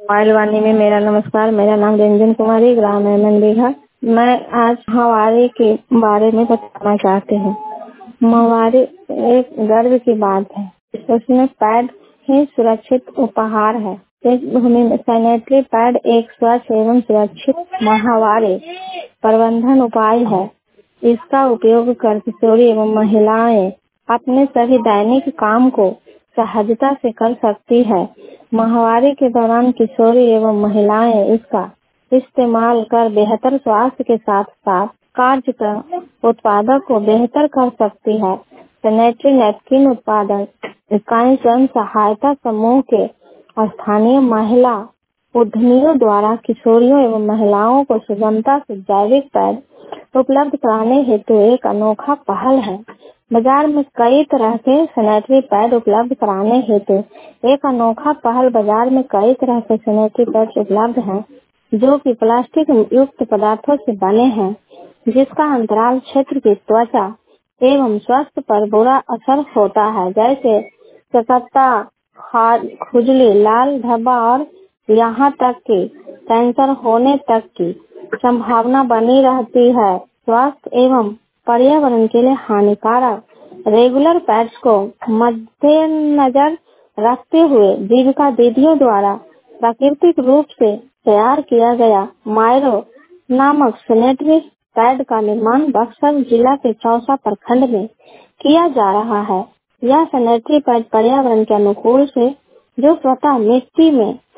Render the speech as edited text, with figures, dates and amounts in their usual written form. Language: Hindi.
माइलवानी में मेरा नमस्कार। मेरा नाम रंजन कुमारी, ग्राम बीघा। मैं आज माहवारी के बारे में बताना चाहती हूँ। माहवारी एक गर्व की बात है। उसमें पैड ही सुरक्षित उपहार है। इस भूमि में सैनिटरी पैड एक स्वच्छ एवं सुरक्षित माहवारी प्रबंधन उपाय है। इसका उपयोग कर किशोरी एवं महिलाएं अपने सभी दैनिक काम को सहजता से कर सकती है। माहवारी के दौरान किशोरी एवं महिलाएं इसका इस्तेमाल कर बेहतर स्वास्थ्य के साथ साथ कार्य का उत्पादक को बेहतर कर सकती है। सैनिटरी नैपकिन उत्पादन इकाई स्वयं सहायता समूह के स्थानीय महिला उद्यमियों द्वारा किशोरियों एवं महिलाओं को सुगमता से जैविक पैड उपलब्ध कराने हेतु एक अनोखा पहल है। बाजार में कई तरह के सैनिटरी पैड उपलब्ध कराने हेतु एक अनोखा पहल बाजार में कई तरह के सैनिटरी पैड उपलब्ध हैं, जो कि प्लास्टिक युक्त पदार्थों से बने हैं, जिसका अंतराल क्षेत्र की त्वचा एवं स्वास्थ्य पर बुरा असर होता है, जैसे चकत्ता, खुजली, लाल धब्बा और यहाँ तक कि कैंसर होने तक की संभावना बनी रहती है। स्वास्थ्य एवं पर्यावरण के लिए हानिकारक रेगुलर पैड्स को मद्देनजर रखते हुए जीविका दीदियों द्वारा प्राकृतिक रूप से तैयार किया गया मायरो नामक सैनिटरी पैड का निर्माण बक्सर जिला के चौसा प्रखंड में किया जा रहा है। यह सैनिटरी पैड पर्यावरण के अनुकूल से जो स्वतः मिट्टी में